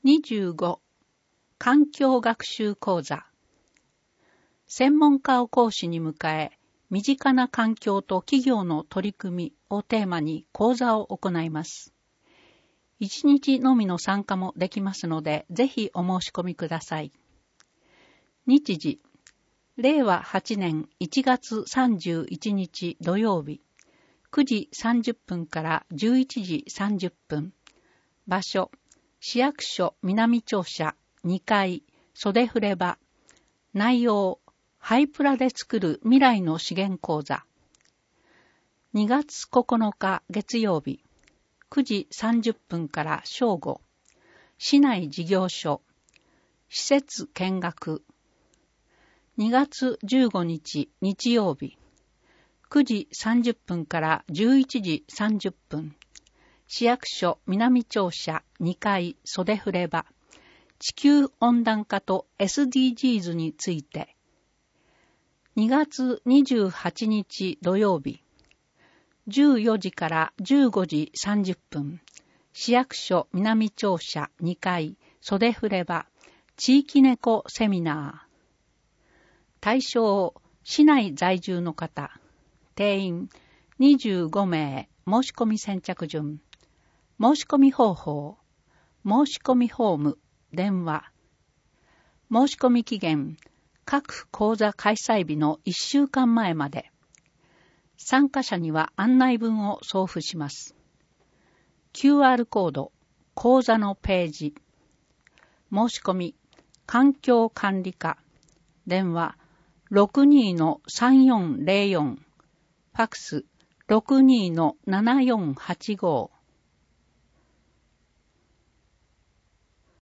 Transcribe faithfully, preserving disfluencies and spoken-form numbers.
にじゅうご、環境学習講座。専門家を講師に迎え、身近な環境と企業の取り組みをテーマに講座を行います。一日のみの参加もできますので、ぜひお申し込みください。日時、れいわはちねんいちがつさんじゅういちにち土曜日、くじさんじゅっぷんからじゅういちじさんじゅっぷん。場所、市役所南庁舎にかい袖触場。内容、ハイプラで作る未来の資源講座。にがつここのか月曜日、くじさんじゅっぷんから正午。市内事業所、施設見学。にがつじゅうごにち日曜日、くじさんじゅっぷんからじゅういちじさんじゅっぷん。市役所南庁舎にかい袖触場。地球温暖化と エスディージーズ について。にがつにじゅうはちにち土曜日、じゅうよじからじゅうごじさんじゅっぷん。市役所南庁舎にかい袖触場。地域猫セミナー。対象、市内在住の方。定員にじゅうごめい。申し込み先着順。申し込み方法。申し込みフォーム。電話。申し込み期限。各講座開催日のいっしゅうかんまえまで。参加者には案内文を送付します。キューアール コード。講座のページ。申し込み。環境管理課。電話。ろくにのさんよんぜろよん。ファクス。ろくにのななよんはちご。